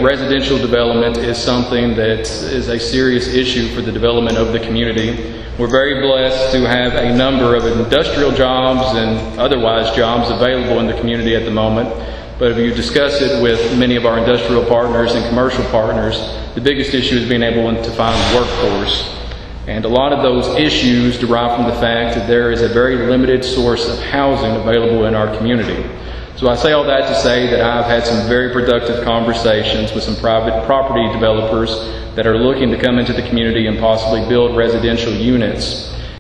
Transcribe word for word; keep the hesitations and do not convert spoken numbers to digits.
residential development is something that is a serious issue for the development of the community. We're very blessed to have a number of industrial jobs and otherwise jobs available in the community at the moment. But if you discuss it with many of our industrial partners and commercial partners, the biggest issue is being able to find workforce. And a lot of those issues derive from the fact that there is a very limited source of housing available in our community. So I say all that to say that I've had some very productive conversations with some private property developers that are looking to come into the community and possibly build residential units.